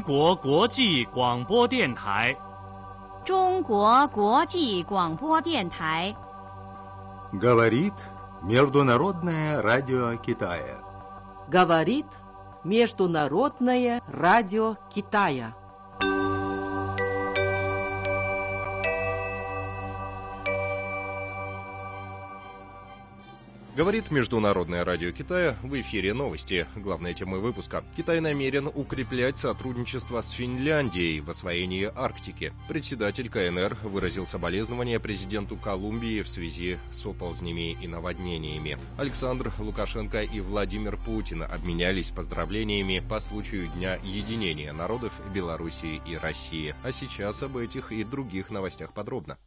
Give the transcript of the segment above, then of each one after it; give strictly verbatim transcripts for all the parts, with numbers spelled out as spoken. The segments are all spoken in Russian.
国国际广播电台。 中国国际广播电台。 Говорит Международное радио Китая. Говорит Международное радио Китая. Говорит Международное радио Китая, в эфире новости. Главная тема выпуска. Китай намерен укреплять сотрудничество с Финляндией в освоении Арктики. Председатель КНР выразил соболезнования президенту Колумбии в связи с оползнями и наводнениями. Александр Лукашенко и Владимир Путин обменялись поздравлениями по случаю Дня единения народов Белоруссии и России. А сейчас об этих и других новостях подробно.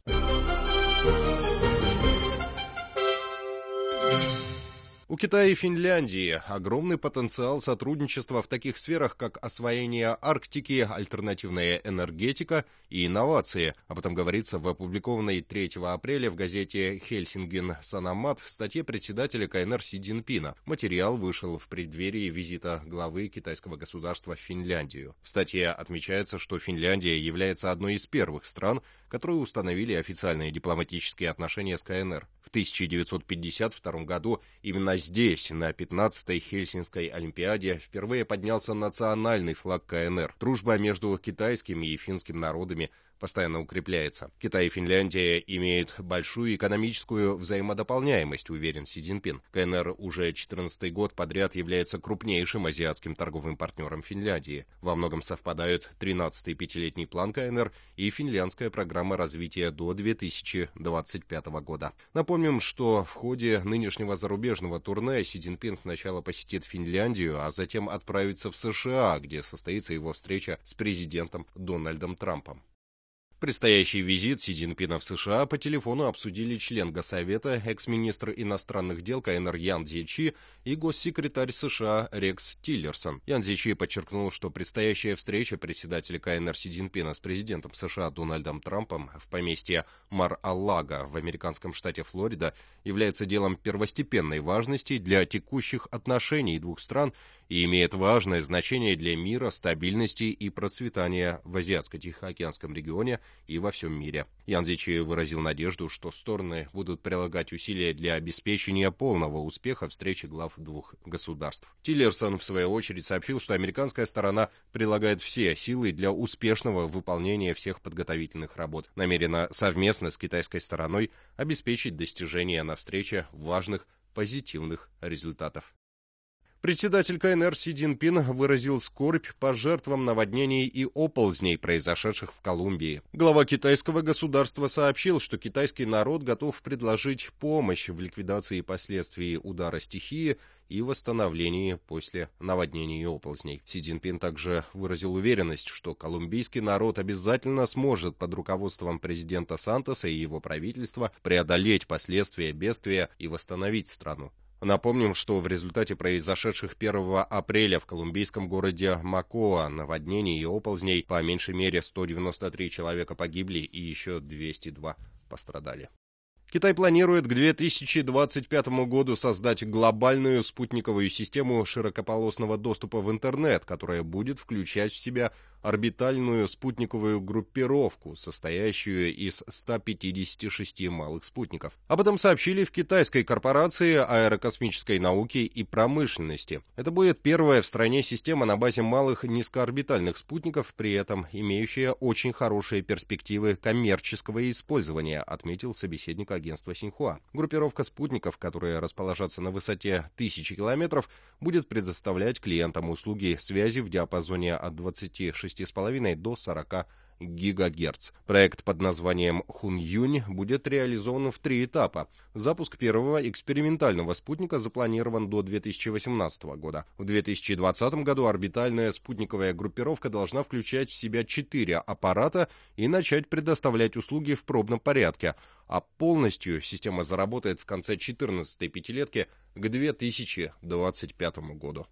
У Китая и Финляндии огромный потенциал сотрудничества в таких сферах, как освоение Арктики, альтернативная энергетика и инновации. Об этом говорится в опубликованной третьего апреля в газете «Хельсинген Санамат» статье председателя КНР Си Цзиньпина. Материал вышел в преддверии визита главы китайского государства в Финляндию. В статье отмечается, что Финляндия является одной из первых стран, которые установили официальные дипломатические отношения с КНР. В тысяча девятьсот пятьдесят втором году именно здесь, на пятнадцатой Хельсинской Олимпиаде, впервые поднялся национальный флаг КНР. Дружба между китайским и финским народами постоянно укрепляется. Китай и Финляндия имеют большую экономическую взаимодополняемость, уверен Си Цзиньпин. КНР уже четырнадцатый год подряд является крупнейшим азиатским торговым партнером Финляндии. Во многом совпадают тринадцатый пятилетний план КНР и финляндская программа развития до две тысячи двадцать пятого года. Напомним, что в ходе нынешнего зарубежного турне Си Цзиньпин сначала посетит Финляндию, а затем отправится в США, где состоится его встреча с президентом Дональдом Трампом. Предстоящий визит Си Цзиньпина в США по телефону обсудили член Госсовета, экс-министр иностранных дел КНР Ян Цзечи и госсекретарь США Рекс Тиллерсон. Ян Цзечи подчеркнул, что предстоящая встреча председателя КНР Си Цзиньпина с президентом США Дональдом Трампом в поместье Мар-а-Лаго в американском штате Флорида является делом первостепенной важности для текущих отношений двух стран и имеет важное значение для мира, стабильности и процветания в Азиатско-Тихоокеанском регионе и во всем мире. Ян Цзечи выразил надежду, что стороны будут прилагать усилия для обеспечения полного успеха встречи глав двух государств. Тиллерсон, в свою очередь, сообщил, что американская сторона прилагает все силы для успешного выполнения всех подготовительных работ. Намерена совместно с китайской стороной обеспечить достижение на встрече важных позитивных результатов. Председатель КНР Си Цзиньпин выразил скорбь по жертвам наводнений и оползней, произошедших в Колумбии. Глава китайского государства сообщил, что китайский народ готов предложить помощь в ликвидации последствий удара стихии и восстановлении после наводнений и оползней. Си Цзиньпин также выразил уверенность, что колумбийский народ обязательно сможет под руководством президента Сантоса и его правительства преодолеть последствия бедствия и восстановить страну. Напомним, что в результате произошедших первого апреля в колумбийском городе Макоа наводнений и оползней по меньшей мере сто девяносто три человека погибли и еще двести два пострадали. Китай планирует к две тысячи двадцать пятому году создать глобальную спутниковую систему широкополосного доступа в интернет, которая будет включать в себя орбитальную спутниковую группировку, состоящую из ста пятидесяти шести малых спутников. Об этом сообщили в китайской корпорации аэрокосмической науки и промышленности. Это будет первая в стране система на базе малых низкоорбитальных спутников, при этом имеющая очень хорошие перспективы коммерческого использования, отметил собеседник агентства Синьхуа. Группировка спутников, которые расположатся на высоте тысячи километров, будет предоставлять клиентам услуги связи в диапазоне от двадцати шести с половиной до сорока гигагерц. Проект под названием Хунъюнь будет реализован в три этапа. Запуск первого экспериментального спутника запланирован до две тысячи восемнадцатого года. В две тысячи двадцатом году орбитальная спутниковая группировка должна включать в себя четыре аппарата и начать предоставлять услуги в пробном порядке, а полностью система заработает в конце четырнадцатой пятилетки к две тысячи двадцать пятому году.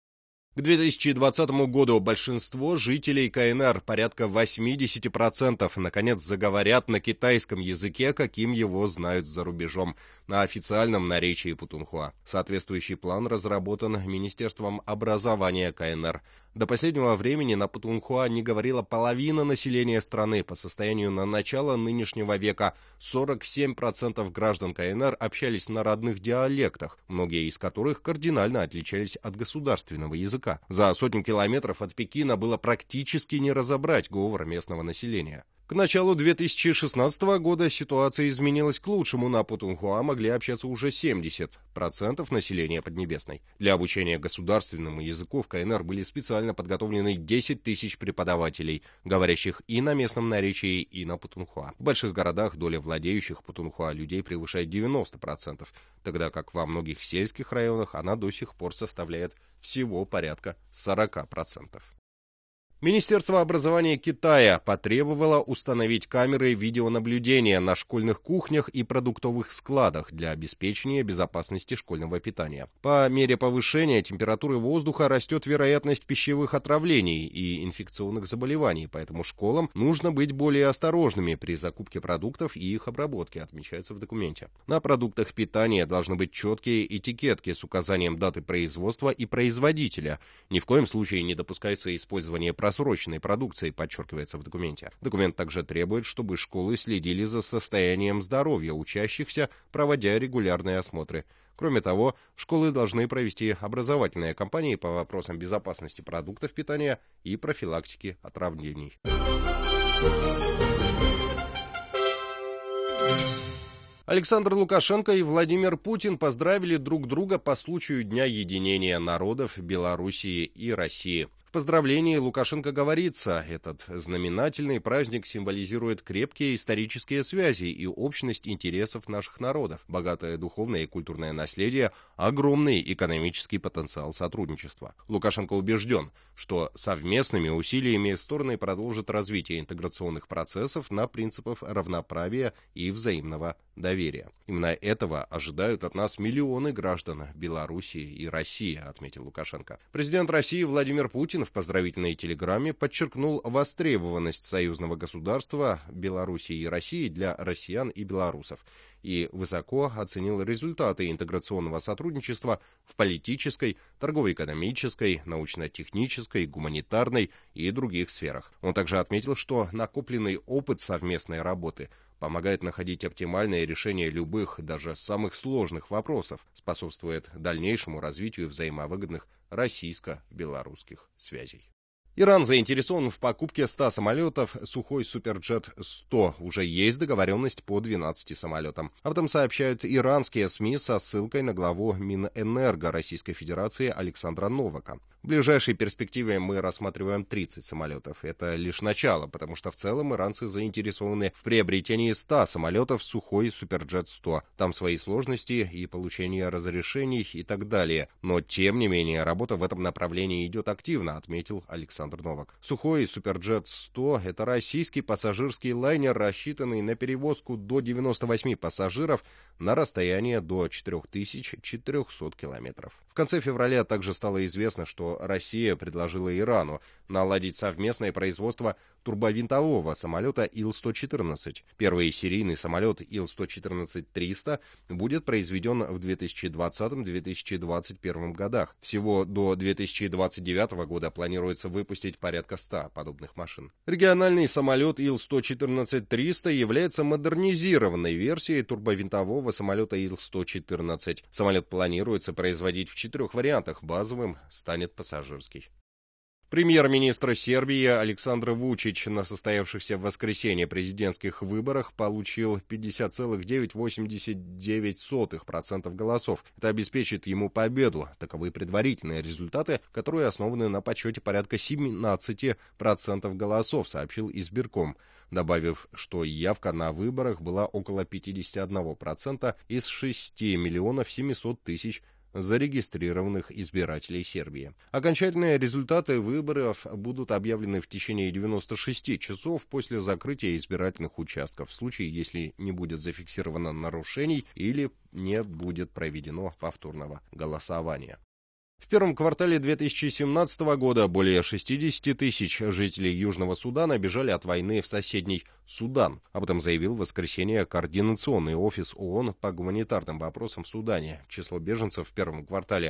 К две тысячи двадцатому году большинство жителей КНР, порядка восемьдесят процентов, наконец заговорят на китайском языке, каким его знают за рубежом, на официальном наречии путунхуа. Соответствующий план разработан Министерством образования КНР. До последнего времени на путунхуа не говорила половина населения страны. По состоянию на начало нынешнего века сорок семь процентов граждан КНР общались на родных диалектах, многие из которых кардинально отличались от государственного языка. За сотню километров от Пекина было практически не разобрать говор местного населения. К началу две тысячи шестнадцатого года ситуация изменилась к лучшему. На путунхуа могли общаться уже семьдесят процентов населения Поднебесной. Для обучения государственному языку в КНР были специально подготовлены десять тысяч преподавателей, говорящих и на местном наречии, и на путунхуа. В больших городах доля владеющих путунхуа людей превышает девяносто процентов, тогда как во многих сельских районах она до сих пор составляет всего порядка сорок процентов. Министерство образования Китая потребовало установить камеры видеонаблюдения на школьных кухнях и продуктовых складах для обеспечения безопасности школьного питания. По мере повышения температуры воздуха растет вероятность пищевых отравлений и инфекционных заболеваний, поэтому школам нужно быть более осторожными при закупке продуктов и их обработке, отмечается в документе. На продуктах питания должны быть четкие этикетки с указанием даты производства и производителя. Ни в коем случае не допускается использование просроченной срочной продукции, подчеркивается в документе. Документ также требует, чтобы школы следили за состоянием здоровья учащихся, проводя регулярные осмотры. Кроме того, школы должны провести образовательные кампании по вопросам безопасности продуктов питания и профилактики отравлений. Александр Лукашенко и Владимир Путин поздравили друг друга по случаю Дня единения народов Белоруссии и России. В поздравлении Лукашенко говорится, этот знаменательный праздник символизирует крепкие исторические связи и общность интересов наших народов, богатое духовное и культурное наследие, огромный экономический потенциал сотрудничества. Лукашенко убежден, что совместными усилиями стороны продолжат развитие интеграционных процессов на принципах равноправия и взаимного доверия. Именно этого ожидают от нас миллионы граждан Белоруссии и России, отметил Лукашенко. Президент России Владимир Путин в поздравительной телеграмме подчеркнул востребованность союзного государства Белоруссии и России для россиян и белорусов и высоко оценил результаты интеграционного сотрудничества в политической, торгово-экономической, научно-технической, гуманитарной и других сферах. Он также отметил, что накопленный опыт совместной работы помогает находить оптимальное решение любых, даже самых сложных вопросов, способствует дальнейшему развитию взаимовыгодных российско-белорусских связей. Иран заинтересован в покупке ста самолетов Сухой Суперджет сто. Уже есть договоренность по двенадцати самолетам. Об этом сообщают иранские СМИ со ссылкой на главу Минэнерго Российской Федерации Александра Новака. В ближайшей перспективе мы рассматриваем тридцать самолетов. Это лишь начало, потому что в целом иранцы заинтересованы в приобретении ста самолетов Сухой Суперджет сто. Там свои сложности и получение разрешений и так далее. Но, тем не менее, работа в этом направлении идет активно, отметил Александр Новак. Сухой Суперджет сто – это российский пассажирский лайнер, рассчитанный на перевозку до девяноста восьми пассажиров на расстояние до четырёх тысяч четырёхсот километров. В конце февраля также стало известно, что Россия предложила Ирану наладить совместное производство турбовинтового самолета Ил сто четырнадцать. Первый серийный самолет Ил сто четырнадцать триста будет произведен в две тысячи двадцатом — две тысячи двадцать первом годах. Всего до две тысячи двадцать девятого года планируется выпустить порядка ста подобных машин. Региональный самолет Ил сто четырнадцать триста является модернизированной версией турбовинтового самолета Ил сто четырнадцать. Самолет планируется производить в четырех вариантах. Базовым станет пассажирский. Премьер-министр Сербии Александр Вучич на состоявшихся в воскресенье президентских выборах получил пятьдесят целых девять десятых восемьдесят девять сотых процента голосов. Это обеспечит ему победу. Таковы предварительные результаты, которые основаны на подсчете порядка семнадцати процентов голосов, сообщил избирком, добавив, что явка на выборах была около пятидесяти одного процента из шести миллионов семисот тысяч зарегистрированных избирателей Сербии. Окончательные результаты выборов будут объявлены в течение девяноста шести часов после закрытия избирательных участков, в случае, если не будет зафиксировано нарушений или не будет проведено повторного голосования. В первом квартале две тысячи семнадцатого года более шестидесяти тысяч жителей Южного Судана бежали от войны в соседний Судан. Об этом заявил в воскресенье Координационный офис ООН по гуманитарным вопросам в Судане. Число беженцев в первом квартале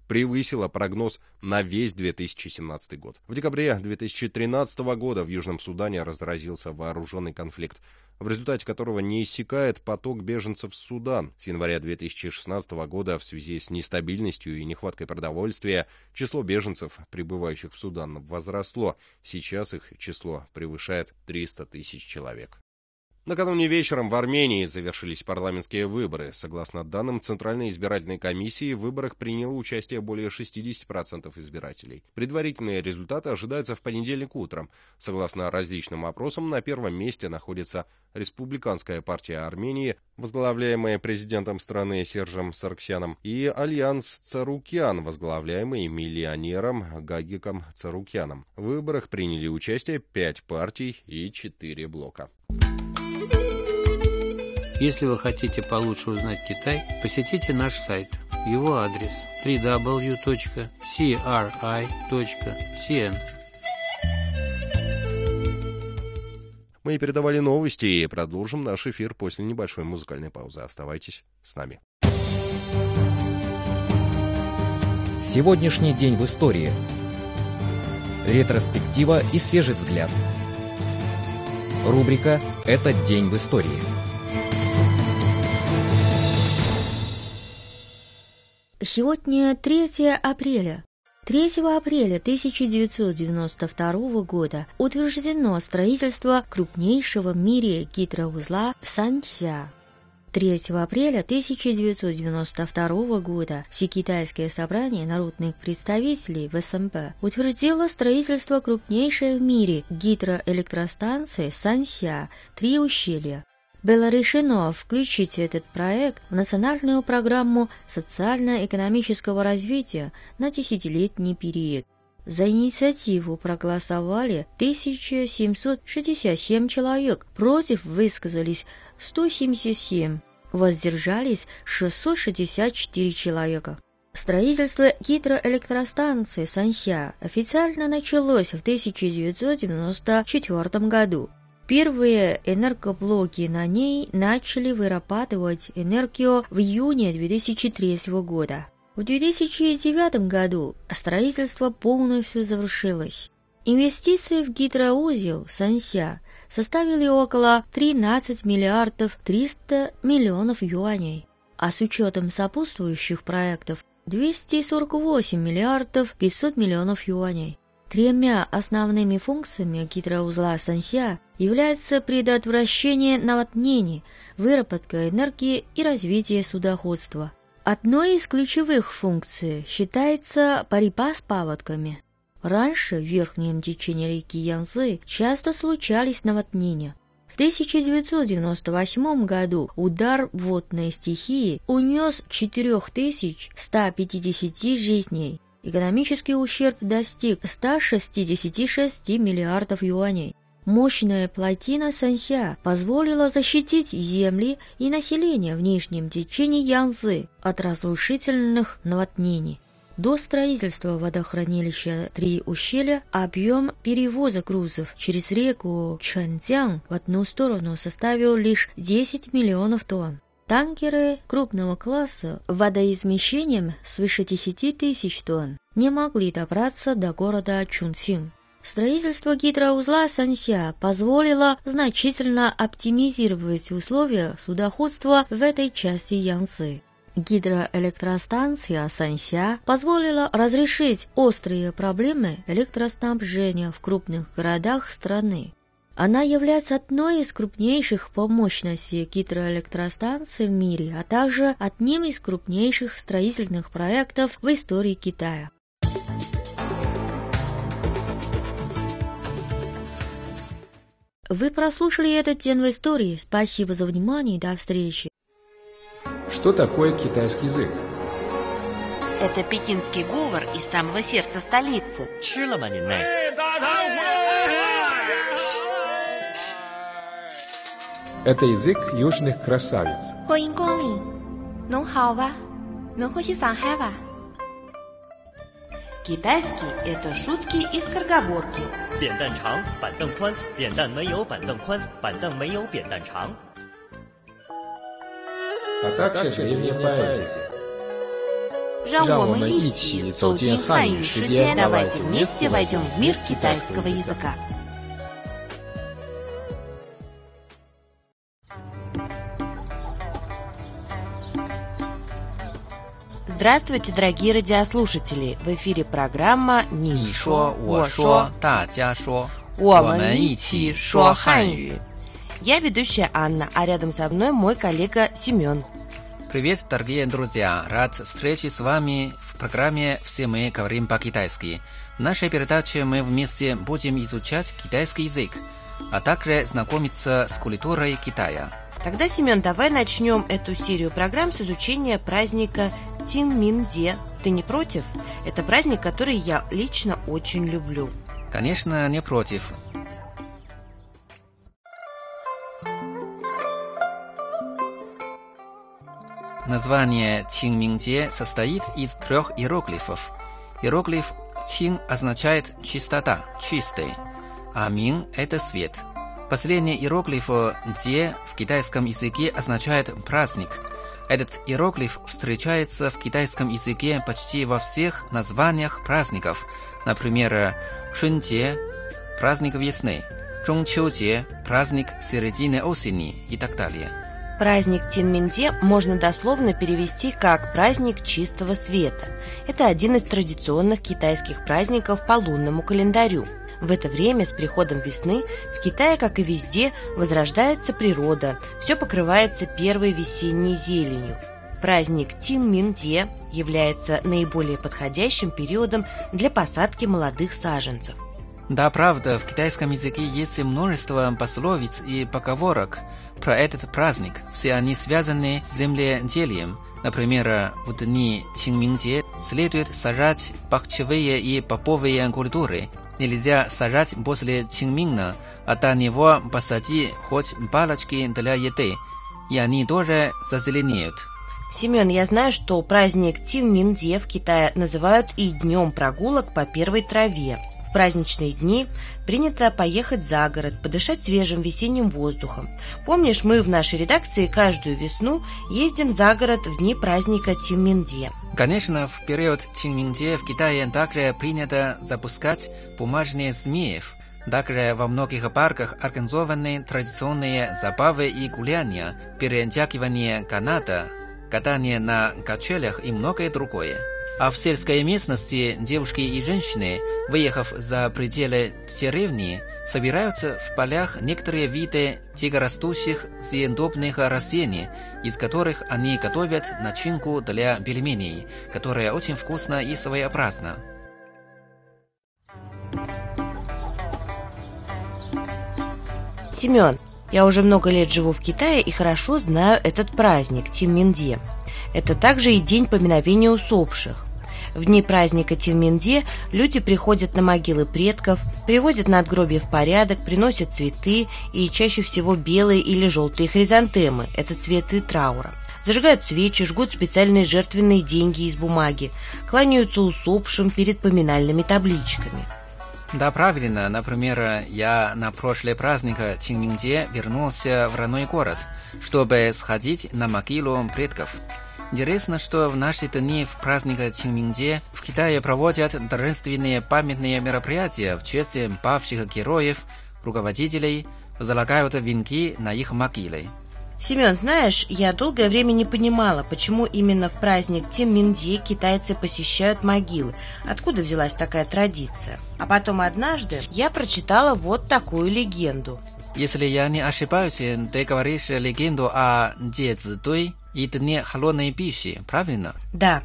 превысила прогноз на весь две тысячи семнадцатый год. В декабре две тысячи тринадцатого года в Южном Судане разразился вооруженный конфликт, в результате которого не иссякает поток беженцев в Судан. С января две тысячи шестнадцатого года в связи с нестабильностью и нехваткой продовольствия число беженцев, прибывающих в Судан, возросло. Сейчас их число превышает триста тысяч человек. Накануне вечером в Армении завершились парламентские выборы. Согласно данным Центральной избирательной комиссии, в выборах приняло участие более шестьдесят процентов избирателей. Предварительные результаты ожидаются в понедельник утром. Согласно различным опросам, на первом месте находится Республиканская партия Армении, возглавляемая президентом страны Сержем Саргсяном, и Альянс Царукян, возглавляемый миллионером Гагиком Царукяном. В выборах приняли участие пять партий и четыре блока. Если вы хотите получше узнать Китай, посетите наш сайт. Его адрес дабл ю дабл ю дабл ю точка си ар ай точка си эн. Мы передавали новости и продолжим наш эфир после небольшой музыкальной паузы. Оставайтесь с нами. Сегодняшний день в истории. Ретроспектива и свежий взгляд. Рубрика «Этот день в истории». Сегодня третье апреля. третьего апреля тысяча девятьсот девяносто второго года утверждено строительство крупнейшего в мире гидроузла Санся. третьего апреля тысяча девятьсот девяносто второго года Всекитайское собрание народных представителей В С М П утвердило строительство крупнейшей в мире гидроэлектростанции Санся «Три ущелья». Было решено включить этот проект в национальную программу социально-экономического развития на десятилетний период. За инициативу проголосовали тысяча семьсот шестьдесят семь человек, против высказались сто семьдесят семь, воздержались шестьсот шестьдесят четыре человека. Строительство гидроэлектростанции Санся официально началось в тысяча девятьсот девяносто четвёртом году. Первые энергоблоки на ней начали вырабатывать энергию в июне две тысячи третьего года. В две тысячи девятом году строительство полностью завершилось. Инвестиции в гидроузел Санся составили около тринадцать миллиардов триста миллионов юаней, а с учетом сопутствующих проектов двести сорок восемь миллиардов пятьсот миллионов юаней. Тремя основными функциями гидроузла Санся являются предотвращение наводнений, выработка энергии и развитие судоходства. Одной из ключевых функций считается борьба с паводками. Раньше в верхнем течении реки Янцзы часто случались наводнения. В тысяча девятьсот девяносто восьмом году удар водной стихии унес четыре тысячи сто пятьдесят жизней. Экономический ущерб достиг ста шестидесяти шести миллиардов юаней. Мощная плотина Санся позволила защитить земли и население в нижнем течении Янцзы от разрушительных наводнений. До строительства водохранилища «Три ущелья» объем перевоза грузов через реку Чэнцзян в одну сторону составил лишь десять миллионов тонн. Танкеры крупного класса водоизмещением свыше десяти тысяч тонн не могли добраться до города Чунцин. Строительство гидроузла Санся позволило значительно оптимизировать условия судоходства в этой части Янцзы. Гидроэлектростанция Санся позволила разрешить острые проблемы электроснабжения в крупных городах страны. Она является одной из крупнейших по мощности гидроэлектростанций в мире, а также одним из крупнейших строительных проектов в истории Китая. Вы прослушали этот день в истории. Спасибо за внимание и до встречи. Что такое китайский язык? Это пекинский говор из самого сердца столицы. Это язык южных красавиц. Китайский – это шутки и скороговорки. А также древняя поэзия. 让我们一起走进汉语世界，давайте вместе войдем в мир китайского языка. Здравствуйте, дорогие радиослушатели! В эфире программа «Ни шо, wo шо», «我们一起说汉语». Я ведущая Анна, а рядом со мной мой коллега Семен. Привет, дорогие друзья! Рад встрече с вами в программе «Все мы говорим по-китайски». В нашей передаче мы вместе будем изучать китайский язык, а также знакомиться с культурой Китая. Тогда, Семен, давай начнем эту серию программ с изучения праздника Тиньминде. Ты не против? Это праздник, который я лично очень люблю. Конечно, не против. Название Тиньминде состоит из трех иероглифов. Иероглиф Тин означает чистота, чистый, а Мин – это свет. Последний иероглиф «де» в китайском языке означает «праздник». Этот иероглиф встречается в китайском языке почти во всех названиях праздников. Например, Шунде – праздник весны, Чжунчжоуде – праздник середины осени и так далее. Праздник Тиньминде можно дословно перевести как «праздник чистого света». Это один из традиционных китайских праздников по лунному календарю. В это время с приходом весны в Китае, как и везде, возрождается природа, все покрывается первой весенней зеленью. Праздник Тиньминде является наиболее подходящим периодом для посадки молодых саженцев. Да, правда, в китайском языке есть множество пословиц и поговорок про этот праздник. Все они связаны с земледелием. Например, в дни Тиньминде следует сажать бахчевые и бобовые культуры. Нельзя сажать после Тиньмина, а до него посади хоть палочки для еды, и они тоже зазеленеют. Семен, я знаю, что праздник Тиньминде в Китае называют и днем прогулок по первой траве. В праздничные дни принято поехать за город, подышать свежим весенним воздухом. Помнишь, мы в нашей редакции каждую весну ездим за город в дни праздника Тиньминде. Конечно, в период Тиньминде в Китае также принято запускать бумажные змеев. Также во многих парках организованы традиционные забавы и гуляния, перетягивание каната, катание на качелях и многое другое. А в сельской местности девушки и женщины, выехав за пределы деревни, собираются в полях некоторые виды дикорастущих съедобных растений, из которых они готовят начинку для пельменей, которая очень вкусна и своеобразна. Семен, я уже много лет живу в Китае и хорошо знаю этот праздник Тиньминде. Это также и день поминовения усопших. В дни праздника Тиньминде люди приходят на могилы предков, приводят надгробия в порядок, приносят цветы и чаще всего белые или желтые хризантемы – это цветы траура. Зажигают свечи, жгут специальные жертвенные деньги из бумаги, кланяются усопшим перед поминальными табличками. Да, правильно. Например, я на прошлый праздник Тиньминде вернулся в родной город, чтобы сходить на могилу предков. Интересно, что в наши дни в праздник Тиньминде в Китае проводят торжественные памятные мероприятия в честь павших героев, руководителей, возлагают венки на их могилы. Семен, знаешь, я долгое время не понимала, почему именно в праздник Тиньминде китайцы посещают могилы. Откуда взялась такая традиция? А потом однажды я прочитала вот такую легенду. Если я не ошибаюсь, ты говоришь легенду о Де Цзитуй и дне холодной пищи, правильно? Да.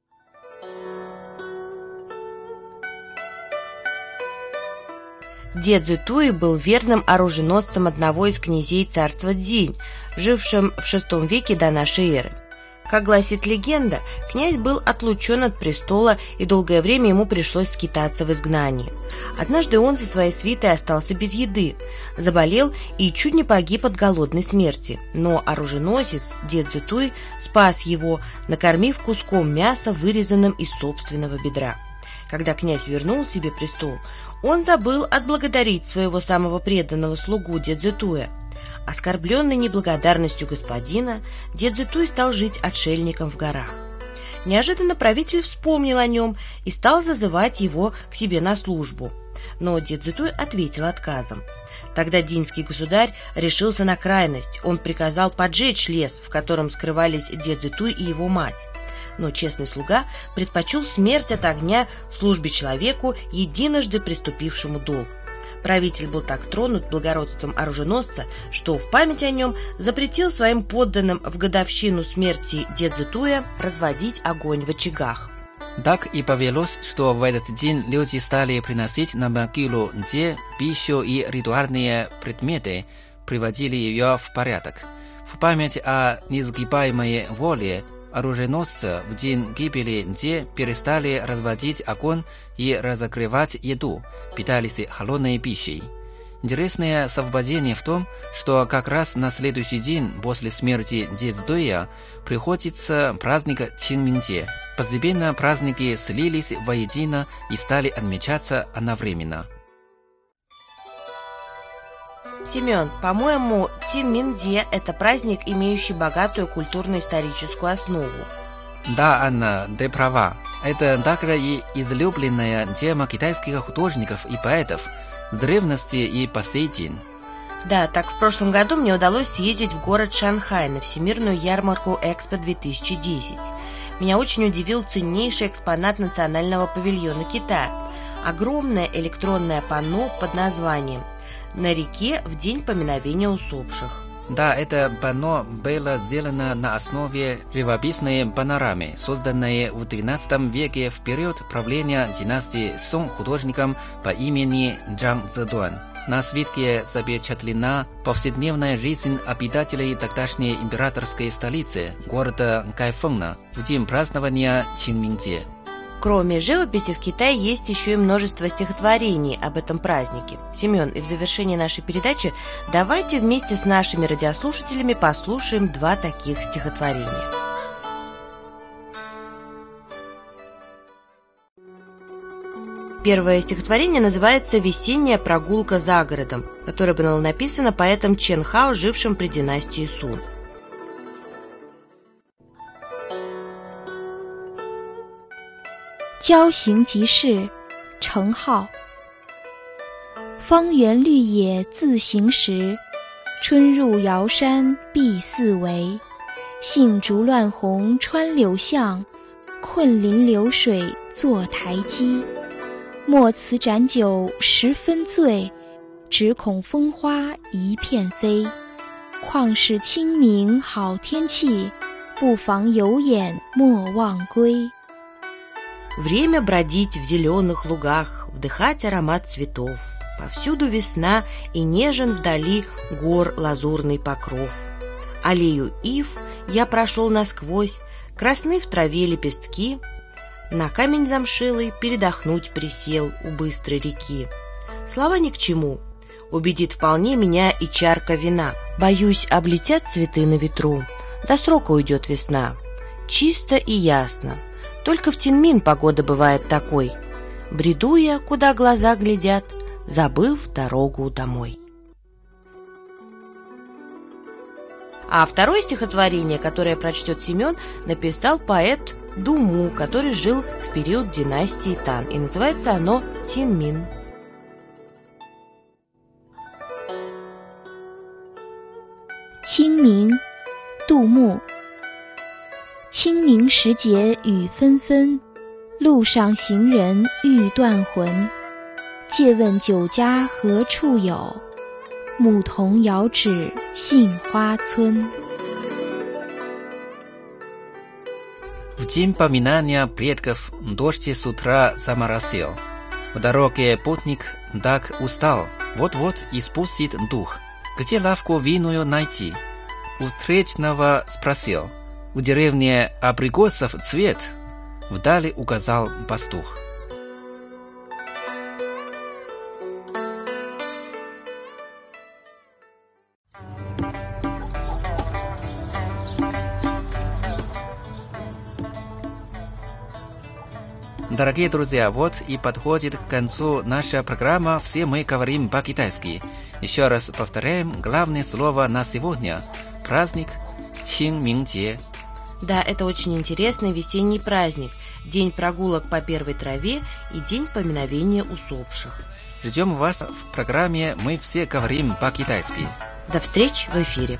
Де Цзитуй был верным оруженосцем одного из князей царства Цзинь, жившим в шестом веке до нашей эры. Как гласит легенда, князь был отлучен от престола, и долгое время ему пришлось скитаться в изгнании. Однажды он со своей свитой остался без еды, заболел и чуть не погиб от голодной смерти. Но оруженосец Де Цзитуй спас его, накормив куском мяса, вырезанным из собственного бедра. Когда князь вернул себе престол, он забыл отблагодарить своего самого преданного слугу Де Цзитуя. Оскорбленный неблагодарностью господина, Де Цзитуй стал жить отшельником в горах. Неожиданно правитель вспомнил о нем и стал зазывать его к себе на службу. Но дед Зитуй ответил отказом. Тогда динский государь решился на крайность. Он приказал поджечь лес, в котором скрывались дед Зитуй и его мать. Но честный слуга предпочел смерть от огня службе человеку, единожды приступившему долг. Правитель был так тронут благородством оруженосца, что в память о нем запретил своим подданным в годовщину смерти дед Зитуя разводить огонь в очагах. Так и повелось, что в этот день люди стали приносить на могилу Дзе пищу и ритуальные предметы, приводили ее в порядок. В память о несгибаемой воле оруженосца в день гибели Дзе перестали разводить огонь и разогревать еду, питались холодной пищей. Интересное совпадение в том, что как раз на следующий день после смерти Дзе Цзуя приходится праздник Чинминдзе. Постепенно праздники слились воедино и стали отмечаться одновременно. Семен, по-моему, Чинминдзе – это праздник, имеющий богатую культурно-историческую основу. Да, Анна, ты права. Это также и излюбленная тема китайских художников и поэтов с древности и по сей день. Да, так в прошлом году мне удалось съездить в город Шанхай на всемирную ярмарку Экспо две тысячи десять. Меня очень удивил ценнейший экспонат национального павильона Китая – огромное электронное панно под названием «На реке в день поминовения усопших». Да, это панно было сделано на основе живописной панорамы, созданной в двенадцатом веке в период правления династии Сong художником по имени Чжан Цзэдуан. На свитке запечатлена повседневная жизнь обитателей тогдашней императорской столицы, города Кайфэна, в день празднования Чинминдзе. Кроме живописи, в Китае есть еще и множество стихотворений об этом празднике. Семен, и в завершении нашей передачи давайте вместе с нашими радиослушателями послушаем два таких стихотворения. Первое стихотворение называется «Весенняя прогулка за городом», которое было написано поэтом Чен Хао, жившим при династии Сун. «郊行即是程颢，方圆绿野自行时，春入瑶山碧四围。杏竹乱红穿柳巷，困林流水坐台机。莫辞盏酒十分醉，只恐风花一片飞。况是清明好天气，不妨有眼莫忘归。» Время бродить в зеленых лугах, вдыхать аромат цветов. Повсюду весна, и нежен вдали гор лазурный покров. Аллею ив я прошел насквозь, красны в траве лепестки. На камень замшилый передохнуть присел у быстрой реки. Слова ни к чему, убедит вполне меня и чарка вина. Боюсь, облетят цветы на ветру, до срока уйдет весна. Чисто и ясно. Только в Тиньмин погода бывает такой. Бреду я, куда глаза глядят, забыв дорогу домой. А второе стихотворение, которое прочтет Семен, написал поэт Думу, который жил в период династии Тан, и называется оно «Тиньмин». «Тиньмин»,杜牧。清明时节雨纷纷，路上行人欲断魂。借问酒家何处有？牧童遥指杏花村。 В день поминания предков дождь с утра заморосил. В дороге путник так устал, вот-вот и спустит дух. Где лавку винную найти? У встречного спросил. В деревне абрикосов цвет, вдали указал пастух. Дорогие друзья, вот и подходит к концу наша программа «Все мы говорим по-китайски». Еще раз повторяем главное слово на сегодня – праздник Чинминдзе. Да, это очень интересный весенний праздник. День прогулок по первой траве и день поминовения усопших. Ждем вас в программе «Мы все говорим по-китайски». До встречи в эфире.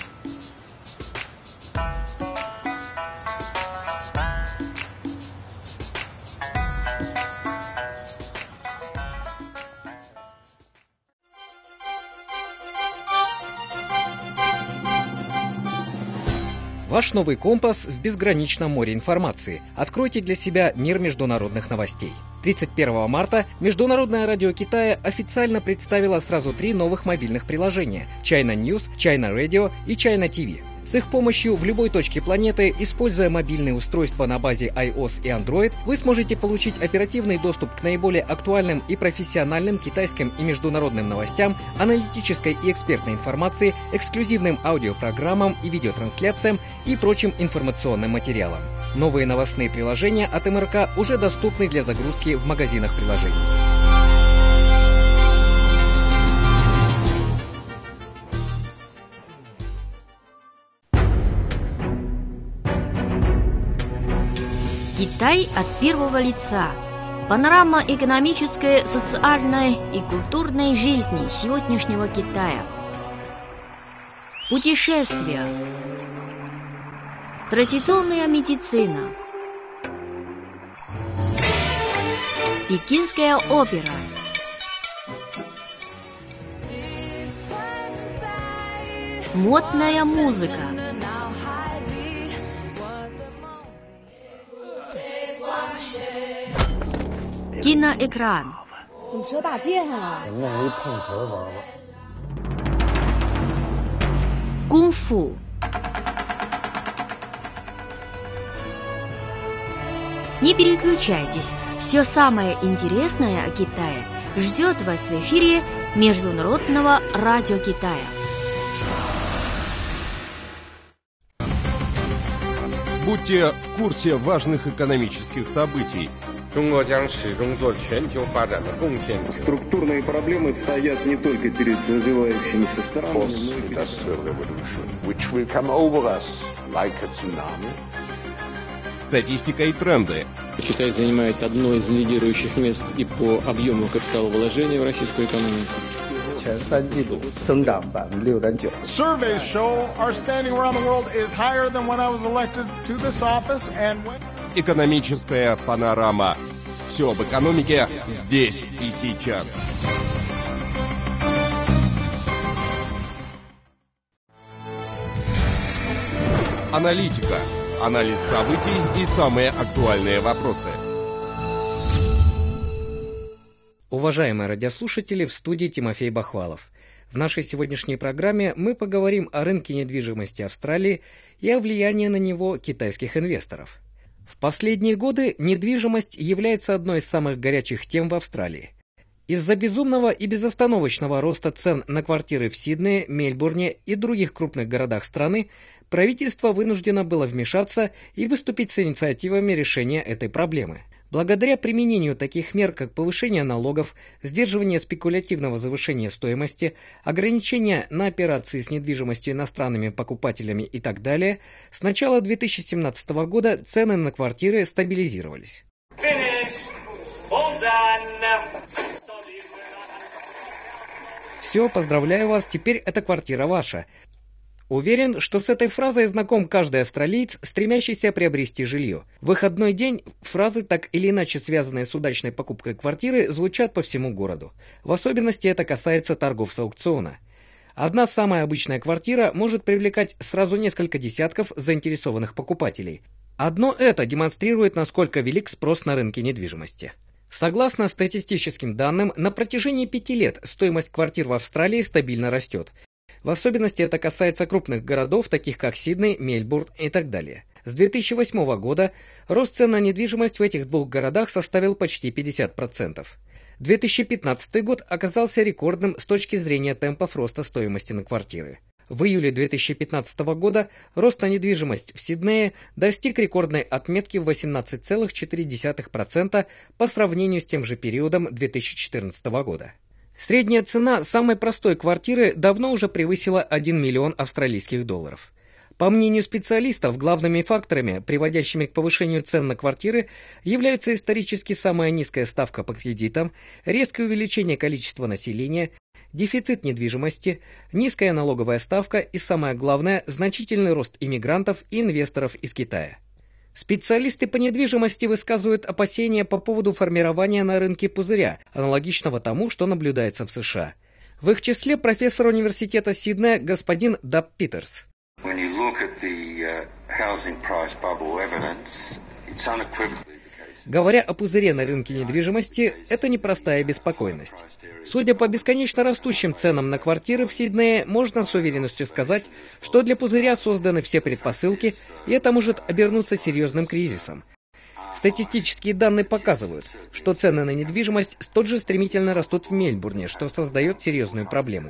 Ваш новый компас в безграничном море информации. Откройте для себя мир международных новостей. тридцать первого марта Международное радио Китая официально представило сразу три новых мобильных приложения – China News, China Radio и China ти ви. С их помощью в любой точке планеты, используя мобильные устройства на базе iOS и Android, вы сможете получить оперативный доступ к наиболее актуальным и профессиональным китайским и международным новостям, аналитической и экспертной информации, эксклюзивным аудиопрограммам и видеотрансляциям и прочим информационным материалам. Новые новостные приложения от эм эр ка уже доступны для загрузки в магазинах приложений. Китай от первого лица. Панорама экономической, социальной и культурной жизни сегодняшнего Китая. Путешествия. Традиционная медицина. Пекинская опера. Модная музыка. Киноэкран. Кунг-фу. Не переключайтесь, все самое интересное о Китае ждет вас в эфире Международного радио Китая. Будьте в курсе важных экономических событий. Структурные проблемы стоят не только перед развивающимися странами, статистика и тренды. Китай занимает одно из лидирующих мест и по объему капиталовложения в российскую экономику. Surveys show our standing around the world is higher than when I was elected to this office and when... Экономическая панорама. Все об экономике здесь и сейчас. Аналитика. Анализ событий и самые актуальные вопросы. Уважаемые радиослушатели, в студии Тимофей Бахвалов. В нашей сегодняшней программе мы поговорим о рынке недвижимости Австралии и о влиянии на него китайских инвесторов. В последние годы недвижимость является одной из самых горячих тем в Австралии. Из-за безумного и безостановочного роста цен на квартиры в Сиднее, Мельбурне и других крупных городах страны правительство вынуждено было вмешаться и выступить с инициативами решения этой проблемы. Благодаря применению таких мер, как повышение налогов, сдерживание спекулятивного завышения стоимости, ограничения на операции с недвижимостью иностранными покупателями и так далее, с начала две тысячи семнадцатого года цены на квартиры стабилизировались. Все, поздравляю вас, теперь эта квартира ваша. Уверен, что с этой фразой знаком каждый австралиец, стремящийся приобрести жилье. В выходной день фразы, так или иначе связанные с удачной покупкой квартиры, звучат по всему городу. В особенности это касается торгов с аукциона. Одна самая обычная квартира может привлекать сразу несколько десятков заинтересованных покупателей. Одно это демонстрирует, насколько велик спрос на рынке недвижимости. Согласно статистическим данным, на протяжении пяти лет стоимость квартир в Австралии стабильно растет. В особенности это касается крупных городов, таких как Сидней, Мельбурн и так далее. С две тысячи восьмого года рост цен на недвижимость в этих двух городах составил почти пятьдесят процентов. две тысячи пятнадцатый год оказался рекордным с точки зрения темпов роста стоимости на квартиры. В июле две тысячи пятнадцатого года рост на недвижимость в Сиднее достиг рекордной отметки в восемнадцать целых четыре десятых процента по сравнению с тем же периодом две тысячи четырнадцатого года. Средняя цена самой простой квартиры давно уже превысила один миллион австралийских долларов. По мнению специалистов, главными факторами, приводящими к повышению цен на квартиры, являются исторически самая низкая ставка по кредитам, резкое увеличение количества населения, дефицит недвижимости, низкая налоговая ставка и, самое главное, значительный рост иммигрантов и инвесторов из Китая. Специалисты по недвижимости высказывают опасения по поводу формирования на рынке пузыря, аналогичного тому, что наблюдается в США. В их числе профессор университета Сиднея господин Даб Питерс. Говоря о пузыре на рынке недвижимости, это непростая беспокойность. Судя по бесконечно растущим ценам на квартиры в Сиднее, можно с уверенностью сказать, что для пузыря созданы все предпосылки, и это может обернуться серьезным кризисом. Статистические данные показывают, что цены на недвижимость столь же стремительно растут в Мельбурне, что создает серьезную проблему.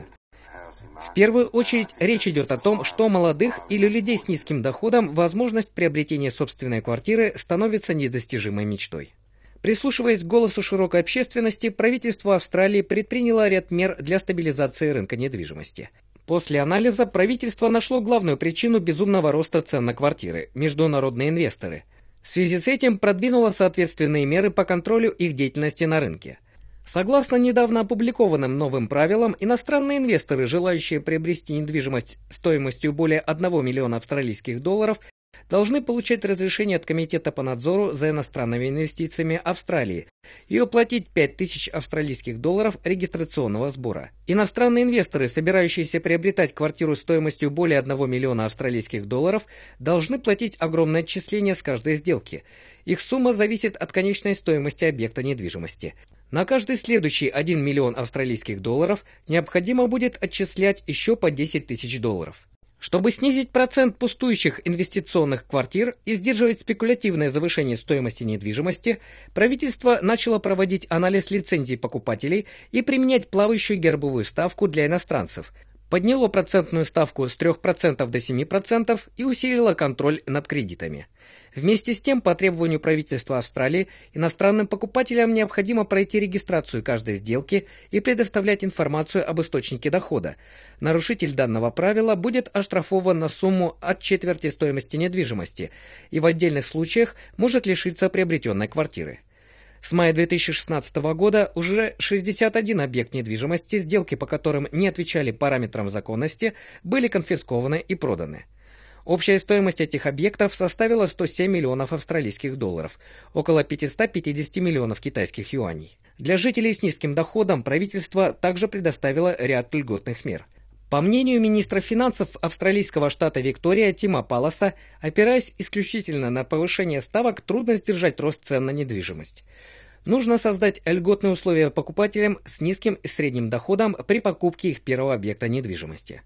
В первую очередь речь идет о том, что молодых или людей с низким доходом возможность приобретения собственной квартиры становится недостижимой мечтой. Прислушиваясь к голосу широкой общественности, правительство Австралии предприняло ряд мер для стабилизации рынка недвижимости. После анализа правительство нашло главную причину безумного роста цен на квартиры – международные инвесторы. В связи с этим продвинуло соответственные меры по контролю их деятельности на рынке. Согласно недавно опубликованным новым правилам, иностранные инвесторы, желающие приобрести недвижимость стоимостью более одного миллиона австралийских долларов, должны получать разрешение от Комитета по надзору за иностранными инвестициями Австралии и уплатить пять тысяч австралийских долларов регистрационного сбора. Иностранные инвесторы, собирающиеся приобретать квартиру стоимостью более одного миллиона австралийских долларов, должны платить огромное отчисление с каждой сделки. Их сумма зависит от конечной стоимости объекта недвижимости. На каждый следующий один миллион австралийских долларов необходимо будет отчислять еще по десять тысяч долларов. Чтобы снизить процент пустующих инвестиционных квартир и сдерживать спекулятивное завышение стоимости недвижимости, правительство начало проводить анализ лицензий покупателей и применять плавающую гербовую ставку для иностранцев, подняло процентную ставку с трёх процентов до семи процентов и усилило контроль над кредитами. Вместе с тем, по требованию правительства Австралии, иностранным покупателям необходимо пройти регистрацию каждой сделки и предоставлять информацию об источнике дохода. Нарушитель данного правила будет оштрафован на сумму от четверти стоимости недвижимости и в отдельных случаях может лишиться приобретенной квартиры. С мая две тысячи шестнадцатого года уже шестьдесят один объект недвижимости, сделки по которым не отвечали параметрам законности, были конфискованы и проданы. Общая стоимость этих объектов составила сто семь миллионов австралийских долларов, около пятьсот пятьдесят миллионов китайских юаней. Для жителей с низким доходом правительство также предоставило ряд льготных мер. По мнению министра финансов австралийского штата Виктория Тима Паласа, опираясь исключительно на повышение ставок, трудно сдержать рост цен на недвижимость. Нужно создать льготные условия покупателям с низким и средним доходом при покупке их первого объекта недвижимости.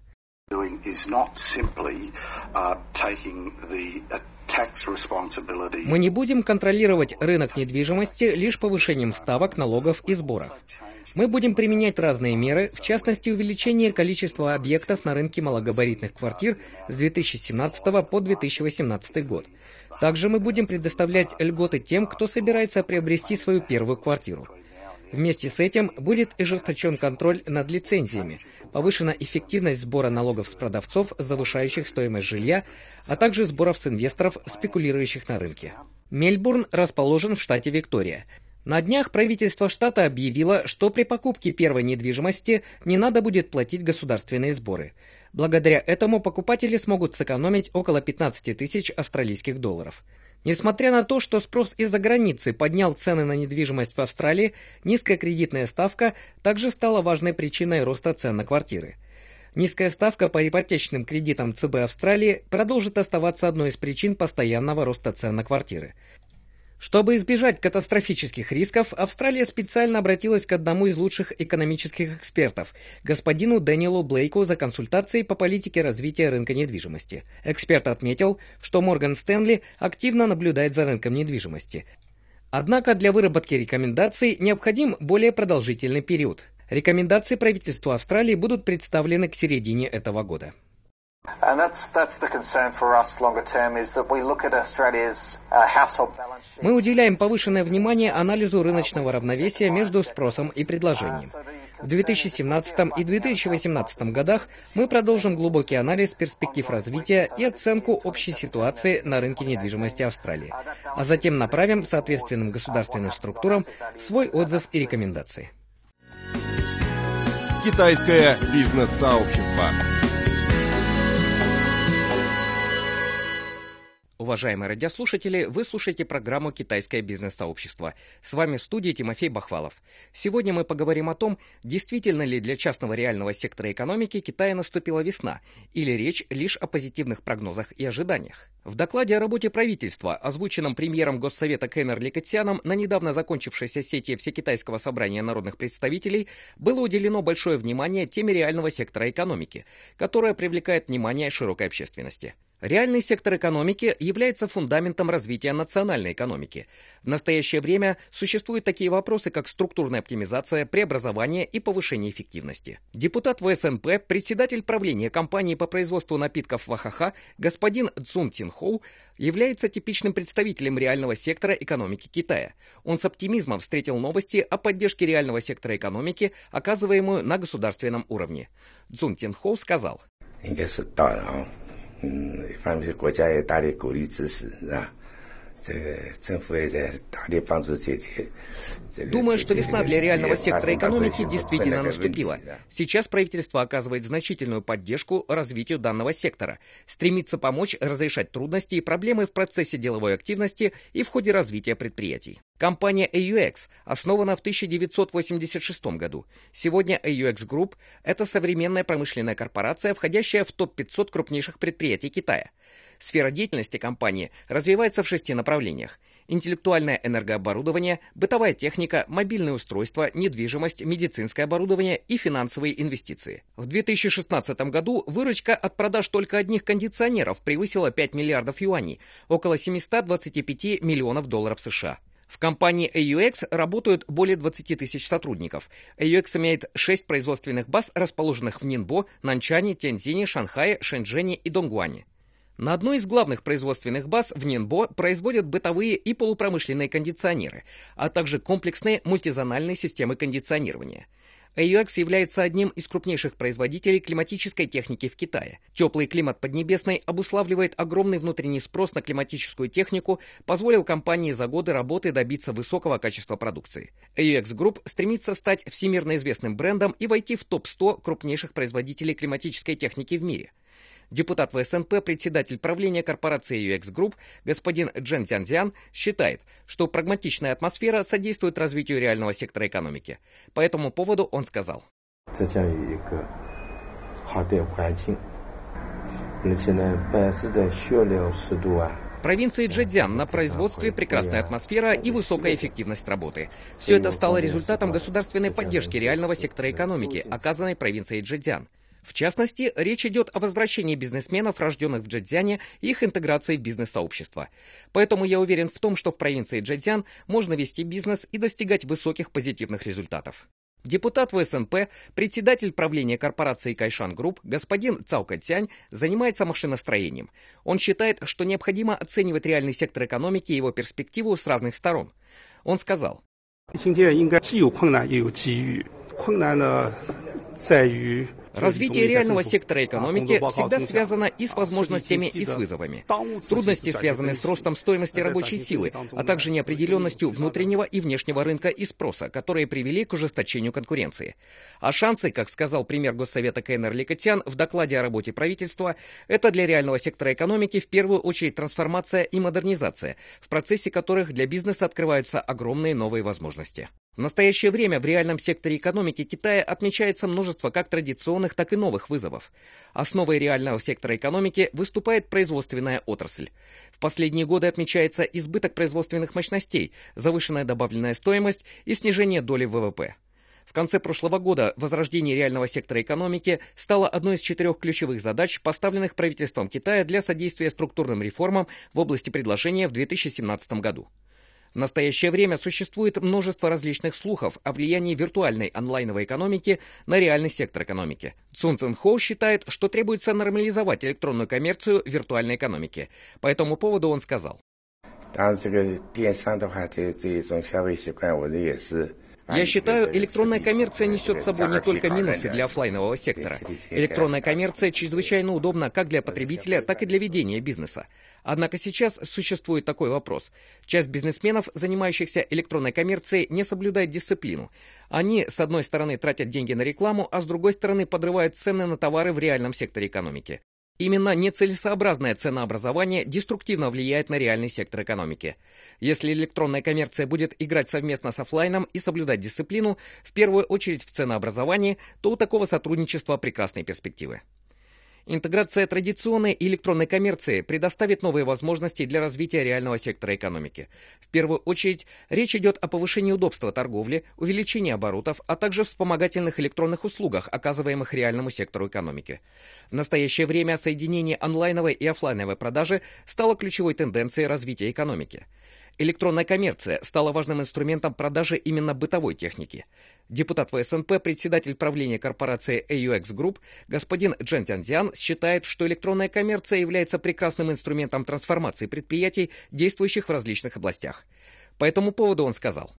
Мы не будем контролировать рынок недвижимости лишь повышением ставок, налогов и сборов. Мы будем применять разные меры, в частности увеличение количества объектов на рынке малогабаритных квартир с две тысячи семнадцатого по две тысячи восемнадцатый год. Также мы будем предоставлять льготы тем, кто собирается приобрести свою первую квартиру. Вместе с этим будет ожесточен контроль над лицензиями, повышена эффективность сбора налогов с продавцов, завышающих стоимость жилья, а также сборов с инвесторов, спекулирующих на рынке. Мельбурн расположен в штате Виктория. На днях правительство штата объявило, что при покупке первой недвижимости не надо будет платить государственные сборы. Благодаря этому покупатели смогут сэкономить около пятнадцать тысяч австралийских долларов. Несмотря на то, что спрос из-за границы поднял цены на недвижимость в Австралии, низкая кредитная ставка также стала важной причиной роста цен на квартиры. Низкая ставка по ипотечным кредитам ЦБ Австралии продолжит оставаться одной из причин постоянного роста цен на квартиры. Чтобы избежать катастрофических рисков, Австралия специально обратилась к одному из лучших экономических экспертов, господину Дэниелу Блейку, за консультацией по политике развития рынка недвижимости. Эксперт отметил, что Морган Стэнли активно наблюдает за рынком недвижимости. Однако для выработки рекомендаций необходим более продолжительный период. Рекомендации правительства Австралии будут представлены к середине этого года. Мы уделяем повышенное внимание анализу рыночного равновесия между спросом и предложением. В две тысячи семнадцатом и две тысячи восемнадцатом годах мы продолжим глубокий анализ перспектив развития и оценку общей ситуации на рынке недвижимости Австралии, а затем направим соответственным государственным структурам свой отзыв и рекомендации. Китайское бизнес-сообщество. Уважаемые радиослушатели, вы слушаете программу «Китайское бизнес-сообщество». С вами в студии Тимофей Бахвалов. Сегодня мы поговорим о том, действительно ли для частного реального сектора экономики Китая наступила весна, или речь лишь о позитивных прогнозах и ожиданиях. В докладе о работе правительства, озвученном премьером Госсовета Кеннер Ликетсяном на недавно закончившейся сессии Всекитайского собрания народных представителей, было уделено большое внимание теме реального сектора экономики, которая привлекает внимание широкой общественности. Реальный сектор экономики является фундаментом развития национальной экономики. В настоящее время существуют такие вопросы, как структурная оптимизация, преобразование и повышение эффективности. Депутат вэ эс эн пэ, председатель правления компании по производству напитков Вахаха, господин Цзун Цинхоу, является типичным представителем реального сектора экономики Китая. Он с оптимизмом встретил новости о поддержке реального сектора экономики, оказываемую на государственном уровне. Цзун Цинхоу сказал: «Mm, 一方面是国家也大力鼓励支持，是吧？这个政府也在大力帮助解决。 Думаю, что весна для реального сектора экономики действительно наступила. Сейчас правительство оказывает значительную поддержку развитию данного сектора, стремится помочь разрешать трудности и проблемы в процессе деловой активности и в ходе развития предприятий. Компания эй ю экс основана в тысяча девятьсот восемьдесят шестом году. Сегодня эй ю экс Group – это современная промышленная корпорация, входящая в топ пятьсот крупнейших предприятий Китая. Сфера деятельности компании развивается в шести направлениях: интеллектуальное энергооборудование, бытовая техника, мобильные устройства, недвижимость, медицинское оборудование и финансовые инвестиции. В две тысячи шестнадцатом году выручка от продаж только одних кондиционеров превысила пять миллиардов юаней, около семьсот двадцать пять миллионов долларов США. В компании эй ю экс работают более двадцати тысяч сотрудников. эй ю экс имеет шесть производственных баз, расположенных в Нинбо, Нанчане, Тяньцзине, Шанхае, Шэньчжэне и Донгуане. На одной из главных производственных баз в Нинбо производят бытовые и полупромышленные кондиционеры, а также комплексные мультизональные системы кондиционирования. эй ю экс является одним из крупнейших производителей климатической техники в Китае. Теплый климат Поднебесной обуславливает огромный внутренний спрос на климатическую технику, позволил компании за годы работы добиться высокого качества продукции. эй ю экс Group стремится стать всемирно известным брендом и войти в топ сто крупнейших производителей климатической техники в мире. Депутат вэ эс эн пэ, председатель правления корпорации эй ю экс Group, господин Джен Цзянцзян, считает, что прагматичная атмосфера содействует развитию реального сектора экономики. По этому поводу он сказал: В провинции Чжэцзян на производстве прекрасная атмосфера и высокая эффективность работы. Все это стало результатом государственной поддержки реального сектора экономики, оказанной провинцией Чжэцзян. В частности, речь идет о возвращении бизнесменов, рожденных в Чжэцзяне, и их интеграции в бизнес-сообщество. Поэтому я уверен в том, что в провинции Чжэцзян можно вести бизнес и достигать высоких позитивных результатов. Депутат вэ эс эн пэ, председатель правления корпорации Кайшан Групп, господин Цао Кэцянь, занимается машиностроением. Он считает, что необходимо оценивать реальный сектор экономики и его перспективу с разных сторон. Он сказал: Развитие реального сектора экономики всегда связано и с возможностями, и с вызовами. Трудности связаны с ростом стоимости рабочей силы, а также неопределенностью внутреннего и внешнего рынка и спроса, которые привели к ужесточению конкуренции. А шансы, как сказал премьер Госсовета Кеннер Ликетсян в докладе о работе правительства, это для реального сектора экономики в первую очередь трансформация и модернизация, в процессе которых для бизнеса открываются огромные новые возможности. В настоящее время в реальном секторе экономики Китая отмечается множество как традиционных, так и новых вызовов. Основой реального сектора экономики выступает производственная отрасль. В последние годы отмечается избыток производственных мощностей, завышенная добавленная стоимость и снижение доли в вэ вэ пэ. В конце прошлого года возрождение реального сектора экономики стало одной из четырех ключевых задач, поставленных правительством Китая для содействия структурным реформам в области предложения в две тысячи семнадцатом году. В настоящее время существует множество различных слухов о влиянии виртуальной онлайновой экономики на реальный сектор экономики. Цзун Цинхоу считает, что требуется нормализовать электронную коммерцию в виртуальной экономике. По этому поводу он сказал: Я считаю, электронная коммерция несет с собой не только минусы для оффлайнового сектора. Электронная коммерция чрезвычайно удобна как для потребителя, так и для ведения бизнеса. Однако сейчас существует такой вопрос. Часть бизнесменов, занимающихся электронной коммерцией, не соблюдает дисциплину. Они, с одной стороны, тратят деньги на рекламу, а с другой стороны, подрывают цены на товары в реальном секторе экономики. Именно нецелесообразное ценообразование деструктивно влияет на реальный сектор экономики. Если электронная коммерция будет играть совместно с оффлайном и соблюдать дисциплину, в первую очередь в ценообразовании, то у такого сотрудничества прекрасные перспективы. Интеграция традиционной и электронной коммерции предоставит новые возможности для развития реального сектора экономики. В первую очередь, речь идет о повышении удобства торговли, увеличении оборотов, а также вспомогательных электронных услугах, оказываемых реальному сектору экономики. В настоящее время соединение онлайновой и оффлайновой продажи стало ключевой тенденцией развития экономики. Электронная коммерция стала важным инструментом продажи именно бытовой техники. Депутат вэ эс эн пэ, председатель правления корпорации эй ю экс Group, господин Чжэн Цзянцзян считает, что электронная коммерция является прекрасным инструментом трансформации предприятий, действующих в различных областях. По этому поводу он сказал: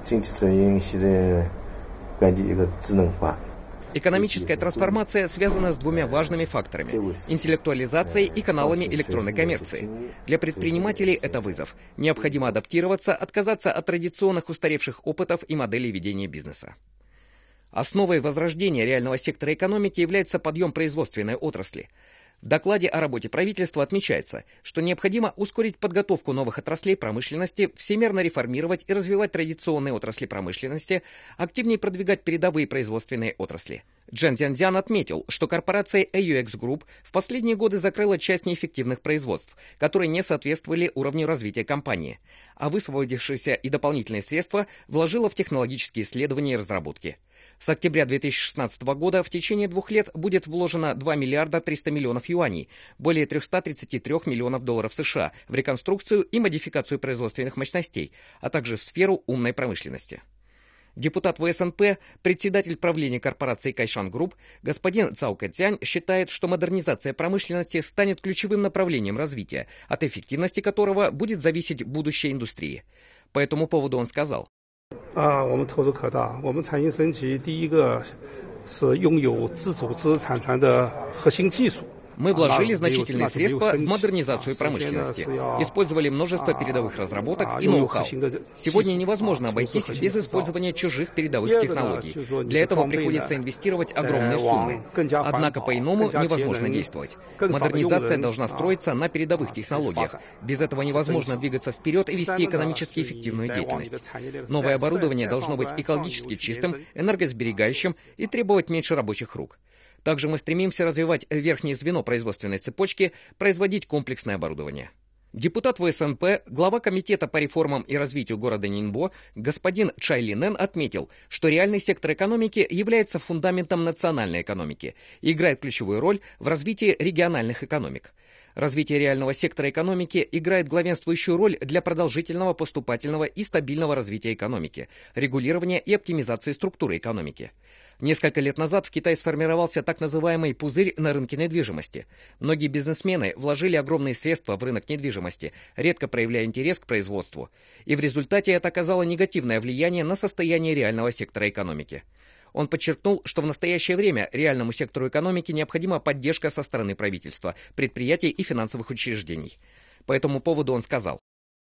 экономическая трансформация связана с двумя важными факторами – интеллектуализацией и каналами электронной коммерции. Для предпринимателей это вызов. Необходимо адаптироваться, отказаться от традиционных устаревших опытов и моделей ведения бизнеса. Основой возрождения реального сектора экономики является подъем производственной отрасли. В докладе о работе правительства отмечается, что необходимо ускорить подготовку новых отраслей промышленности, всемерно реформировать и развивать традиционные отрасли промышленности, активнее продвигать передовые производственные отрасли. Чжэн Цзянцзян отметил, что корпорация эй ю экс Group в последние годы закрыла часть неэффективных производств, которые не соответствовали уровню развития компании, а высвободившиеся и дополнительные средства вложила в технологические исследования и разработки. С октября две тысячи шестнадцатого года в течение двух лет будет вложено два миллиарда триста миллионов юаней, более триста тридцать три миллионов долларов США в реконструкцию и модификацию производственных мощностей, а также в сферу умной промышленности. Депутат вэ эс эн пэ, председатель правления корпорации Кайшан Групп, господин Цао Кэцзянь считает, что модернизация промышленности станет ключевым направлением развития, от эффективности которого будет зависеть будущее индустрии. По этому поводу он сказал: мы вложили значительные средства в модернизацию промышленности, использовали множество передовых разработок и ноу-хау. Сегодня невозможно обойтись без использования чужих передовых технологий. Для этого приходится инвестировать огромные суммы. Однако по-иному невозможно действовать. Модернизация должна строиться на передовых технологиях. Без этого невозможно двигаться вперед и вести экономически эффективную деятельность. Новое оборудование должно быть экологически чистым, энергосберегающим и требовать меньше рабочих рук. Также мы стремимся развивать верхнее звено производственной цепочки, производить комплексное оборудование. Депутат вэ эс эн пэ, глава комитета по реформам и развитию города Нинбо, господин Чай Линэн отметил, что реальный сектор экономики является фундаментом национальной экономики и играет ключевую роль в развитии региональных экономик. Развитие реального сектора экономики играет главенствующую роль для продолжительного, поступательного и стабильного развития экономики, регулирования и оптимизации структуры экономики. Несколько лет назад в Китае сформировался так называемый пузырь на рынке недвижимости. Многие бизнесмены вложили огромные средства в рынок недвижимости, редко проявляя интерес к производству. И в результате это оказало негативное влияние на состояние реального сектора экономики. Он подчеркнул, что в настоящее время реальному сектору экономики необходима поддержка со стороны правительства, предприятий и финансовых учреждений. По этому поводу он сказал: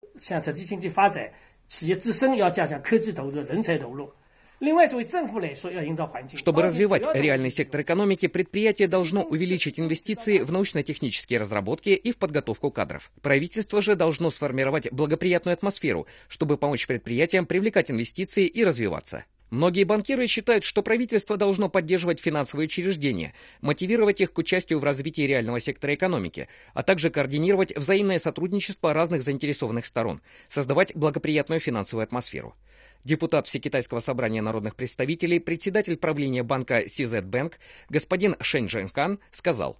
чтобы развивать реальный сектор экономики, предприятие должно увеличить инвестиции в научно-технические разработки и в подготовку кадров. Правительство же должно сформировать благоприятную атмосферу, чтобы помочь предприятиям привлекать инвестиции и развиваться. Многие банкиры считают, что правительство должно поддерживать финансовые учреждения, мотивировать их к участию в развитии реального сектора экономики, а также координировать взаимное сотрудничество разных заинтересованных сторон, создавать благоприятную финансовую атмосферу. Депутат Всекитайского собрания народных представителей, председатель правления банка си зет Bank, господин Шэнь Жэнкан сказал: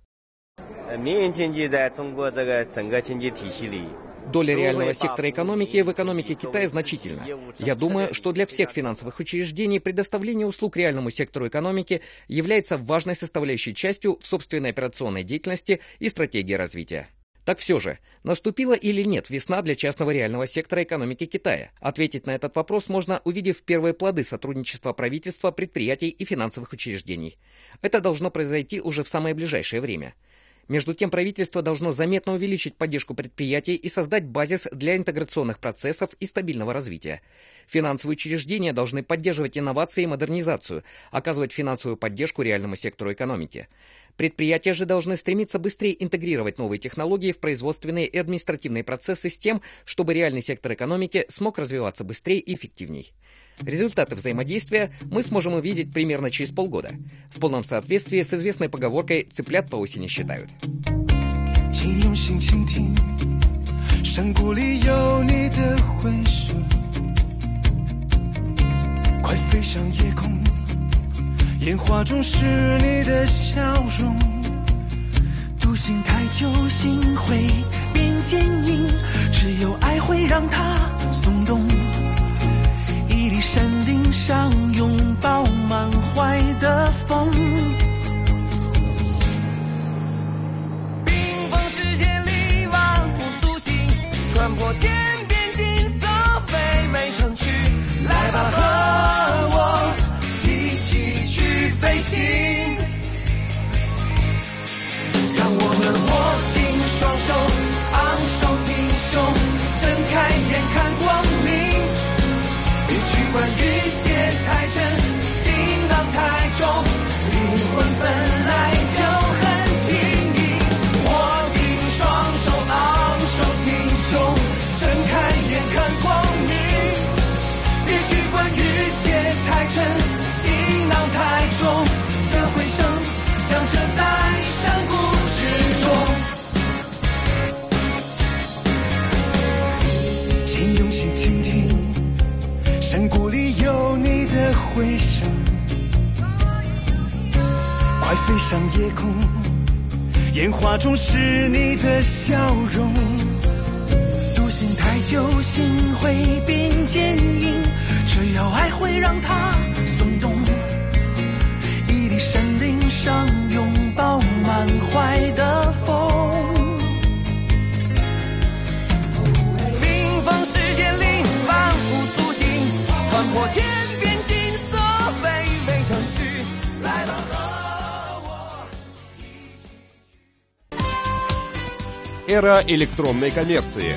доля реального сектора экономики в экономике Китая значительна. Я думаю, что для всех финансовых учреждений предоставление услуг реальному сектору экономики является важной составляющей частью в собственной операционной деятельности и стратегии развития. Так все же, наступила или нет весна для частного реального сектора экономики Китая? Ответить на этот вопрос можно, увидев первые плоды сотрудничества правительства, предприятий и финансовых учреждений. Это должно произойти уже в самое ближайшее время. Между тем, правительство должно заметно увеличить поддержку предприятий и создать базис для интеграционных процессов и стабильного развития. Финансовые учреждения должны поддерживать инновации и модернизацию, оказывать финансовую поддержку реальному сектору экономики. Предприятия же должны стремиться быстрее интегрировать новые технологии в производственные и административные процессы с тем, чтобы реальный сектор экономики смог развиваться быстрее и эффективней. Результаты взаимодействия мы сможем увидеть примерно через полгода, в полном соответствии с известной поговоркой «цыплят по осени считают». 山顶上拥抱满怀的风，冰封世界里万物苏醒，穿破天边金色飞美城区，来吧和我一起去飞行，让我们握紧双手，昂首挺胸，睁开眼看光明，别去管雨鞋太沉，行囊太重，灵魂本来就很轻盈。握紧双手，昂首挺胸，睁开眼看光明。别去管雨鞋太沉，行囊太重，这回声响彻在山谷之中。请用心倾听。山谷里有你的回声，快飞上夜空，烟花中是你的笑容。独行太久，心会变坚硬，只要爱会让它松动。屹立山顶上，拥抱满怀的风。冰封世界里，万物苏醒。穿破天边金色飞飞上去，来吧和我一起去。 Эра электронной коммерции.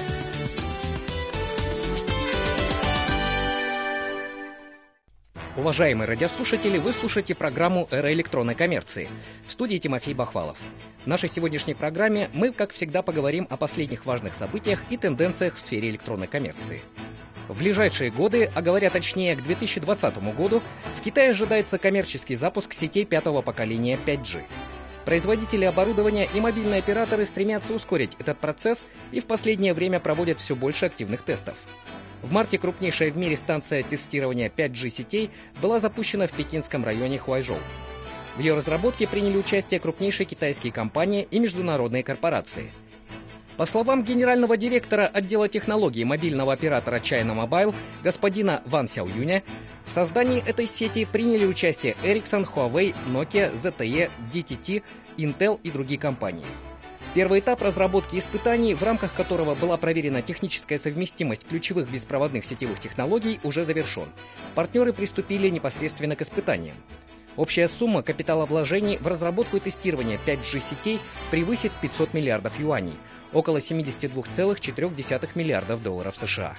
Уважаемые радиослушатели, вы слушаете программу «Эра электронной коммерции». В студии Тимофей Бахвалов. В нашей сегодняшней программе мы, как всегда, поговорим о последних важных событиях и тенденциях в сфере электронной коммерции. В ближайшие годы, а говоря точнее к две тысячи двадцатому году, в Китае ожидается коммерческий запуск сетей пятого поколения пять джи. Производители оборудования и мобильные операторы стремятся ускорить этот процесс и в последнее время проводят все больше активных тестов. В марте крупнейшая в мире станция тестирования пять джи сетей была запущена в пекинском районе Хуайжоу. В ее разработке приняли участие крупнейшие китайские компании и международные корпорации. По словам генерального директора отдела технологий мобильного оператора China Mobile господина Ван Сяоюня, в создании этой сети приняли участие Ericsson, Huawei, Nokia, зет ти и, ди ти ти, Intel и другие компании. Первый этап разработки и испытаний, в рамках которого была проверена техническая совместимость ключевых беспроводных сетевых технологий, уже завершен. Партнеры приступили непосредственно к испытаниям. Общая сумма капиталовложений в разработку и тестирование пять джи сетей превысит пятьсот миллиардов юаней, около семьдесят два целых четыре десятых миллиардов долларов США.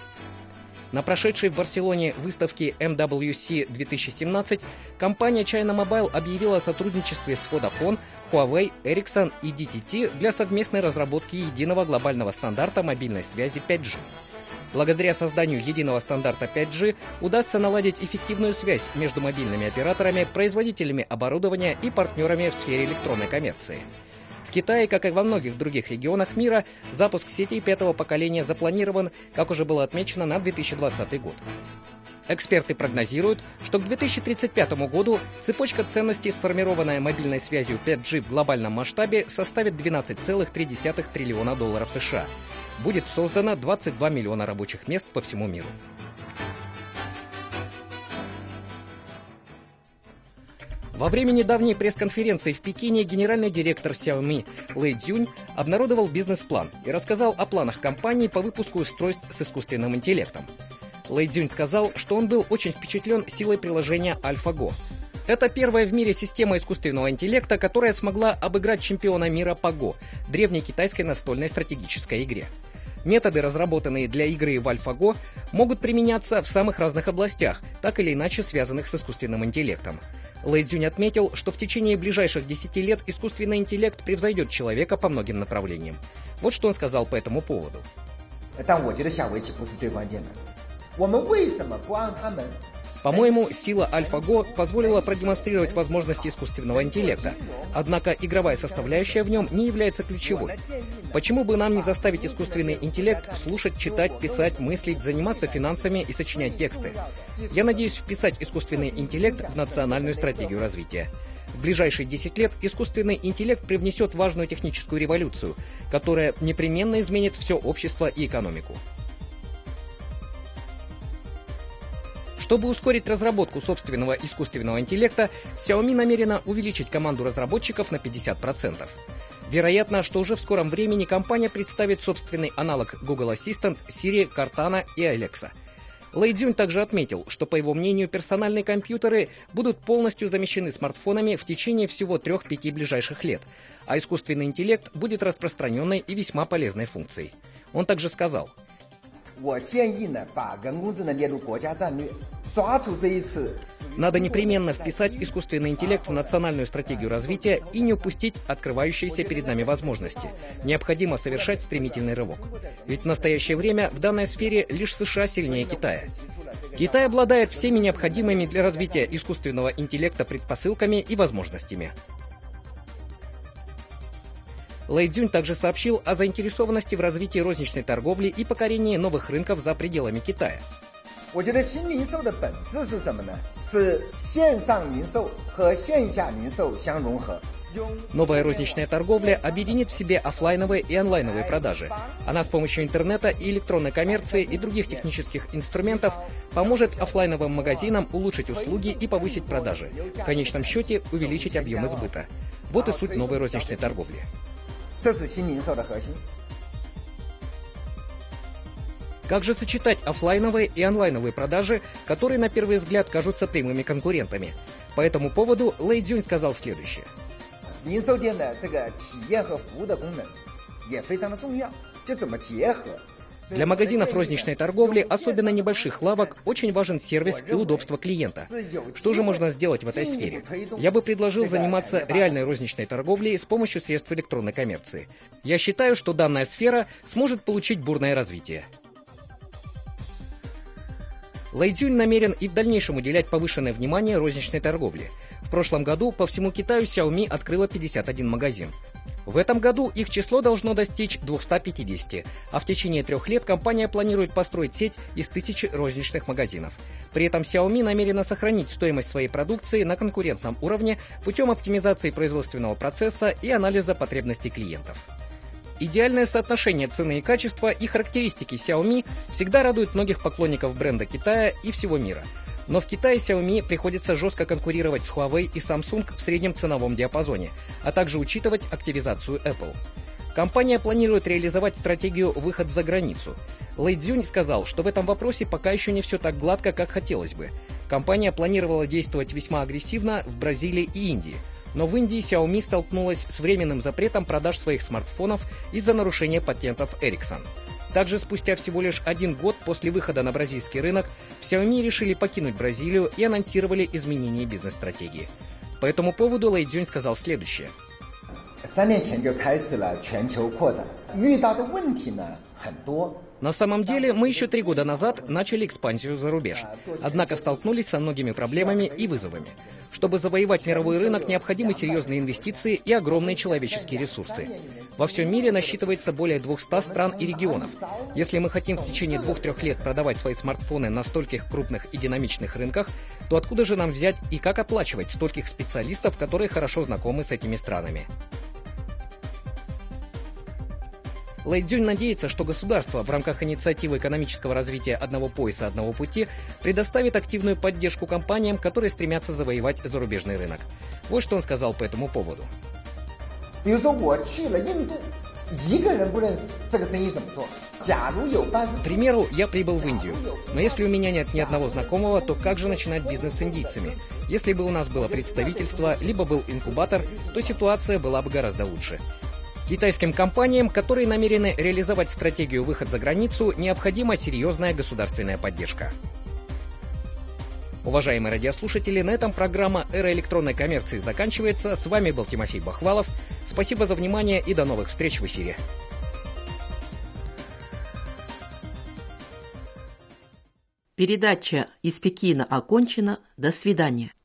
На прошедшей в Барселоне выставке эм дабл ю си две тысячи семнадцать компания China Mobile объявила о сотрудничестве с Vodafone, Huawei, Ericsson и ди ти ти для совместной разработки единого глобального стандарта мобильной связи пять джи. Благодаря созданию единого стандарта пять джи удастся наладить эффективную связь между мобильными операторами, производителями оборудования и партнерами в сфере электронной коммерции. В Китае, как и во многих других регионах мира, запуск сетей пятого поколения запланирован, как уже было отмечено, на две тысячи двадцатый год. Эксперты прогнозируют, что к две тысячи тридцать пятому году цепочка ценностей, сформированная мобильной связью пять джи в глобальном масштабе, составит двенадцать целых три десятых триллиона долларов США. Будет создано двадцать два миллиона рабочих мест по всему миру. Во время недавней пресс-конференции в Пекине генеральный директор Xiaomi Лэй Цзюнь обнародовал бизнес-план и рассказал о планах компании по выпуску устройств с искусственным интеллектом. Лэй Цзюнь сказал, что он был очень впечатлен силой приложения AlphaGo. Это первая в мире система искусственного интеллекта, которая смогла обыграть чемпиона мира по Go, древней китайской настольной стратегической игре. Методы, разработанные для игры в AlphaGo, могут применяться в самых разных областях, так или иначе связанных с искусственным интеллектом. Лэй Цзюнь отметил, что в течение ближайших десяти лет искусственный интеллект превзойдет человека по многим направлениям. Вот что он сказал по этому поводу. По-моему, сила AlphaGo позволила продемонстрировать возможности искусственного интеллекта, однако игровая составляющая в нем не является ключевой. Почему бы нам не заставить искусственный интеллект слушать, читать, писать, мыслить, заниматься финансами и сочинять тексты? Я надеюсь вписать искусственный интеллект в национальную стратегию развития. В ближайшие десять лет искусственный интеллект привнесет важную техническую революцию, которая непременно изменит все общество и экономику. Чтобы ускорить разработку собственного искусственного интеллекта, Xiaomi намерена увеличить команду разработчиков на пятьдесят процентов. Вероятно, что уже в скором времени компания представит собственный аналог Google Assistant, Siri, Cortana и Alexa. Лэй Цзюнь также отметил, что, по его мнению, персональные компьютеры будут полностью замещены смартфонами в течение всего трех-пяти ближайших лет, а искусственный интеллект будет распространенной и весьма полезной функцией. Он также сказал: надо непременно вписать искусственный интеллект в национальную стратегию развития и не упустить открывающиеся перед нами возможности. Необходимо совершать стремительный рывок. Ведь в настоящее время в данной сфере лишь США сильнее Китая. Китай обладает всеми необходимыми для развития искусственного интеллекта предпосылками и возможностями. Лэй Цзюнь также сообщил о заинтересованности в развитии розничной торговли и покорении новых рынков за пределами Китая. Новая розничная торговля объединит в себе офлайновые и онлайновые продажи. Она с помощью интернета и электронной коммерции и других технических инструментов поможет офлайновым магазинам улучшить услуги и повысить продажи. В конечном счете увеличить объемы сбыта. Вот и суть новой розничной торговли. Как же сочетать офлайновые и онлайновые продажи, которые на первый взгляд кажутся прямыми конкурентами? По этому поводу Лэй Цзюнь сказал следующее. Для магазинов розничной торговли, особенно небольших лавок, очень важен сервис и удобство клиента. Что же можно сделать в этой сфере? Я бы предложил заниматься реальной розничной торговлей с помощью средств электронной коммерции. Я считаю, что данная сфера сможет получить бурное развитие. Лэй Цзюнь намерен и в дальнейшем уделять повышенное внимание розничной торговле. В прошлом году по всему Китаю Xiaomi открыла пятьдесят один магазин. В этом году их число должно достичь двухсот пятидесяти, а в течение трех лет компания планирует построить сеть из тысячи розничных магазинов. При этом Xiaomi намерена сохранить стоимость своей продукции на конкурентном уровне путем оптимизации производственного процесса и анализа потребностей клиентов. Идеальное соотношение цены и качества и характеристики Xiaomi всегда радует многих поклонников бренда Китая и всего мира. Но в Китае Xiaomi приходится жестко конкурировать с Huawei и Samsung в среднем ценовом диапазоне, а также учитывать активизацию Apple. Компания планирует реализовать стратегию «выход за границу». Лэй Цзюнь сказал, что в этом вопросе пока еще не все так гладко, как хотелось бы. Компания планировала действовать весьма агрессивно в Бразилии и Индии. Но в Индии Xiaomi столкнулась с временным запретом продаж своих смартфонов из-за нарушения патентов Ericsson. Также спустя всего лишь один год после выхода на бразильский рынок Xiaomi решили покинуть Бразилию и анонсировали изменение бизнес-стратегии. По этому поводу Лэй Цзюнь сказал следующее. На самом деле, мы еще три года назад начали экспансию за рубеж, однако столкнулись со многими проблемами и вызовами. Чтобы завоевать мировой рынок, необходимы серьезные инвестиции и огромные человеческие ресурсы. Во всем мире насчитывается более двухсот стран и регионов. Если мы хотим в течение двух-трех лет продавать свои смартфоны на стольких крупных и динамичных рынках, то откуда же нам взять и как оплачивать стольких специалистов, которые хорошо знакомы с этими странами? Лэй Цзюнь надеется, что государство в рамках инициативы экономического развития одного пояса, одного пути предоставит активную поддержку компаниям, которые стремятся завоевать зарубежный рынок. Вот что он сказал по этому поводу. К примеру, я прибыл в Индию, но если у меня нет ни одного знакомого, то как же начинать бизнес с индийцами? Если бы у нас было представительство, либо был инкубатор, то ситуация была бы гораздо лучше. Китайским компаниям, которые намерены реализовать стратегию выхода за границу, необходима серьезная государственная поддержка. Уважаемые радиослушатели, на этом программа «Эра электронной коммерции» заканчивается. С вами был Тимофей Бахвалов. Спасибо за внимание и до новых встреч в эфире. Передача из Пекина окончена. До свидания.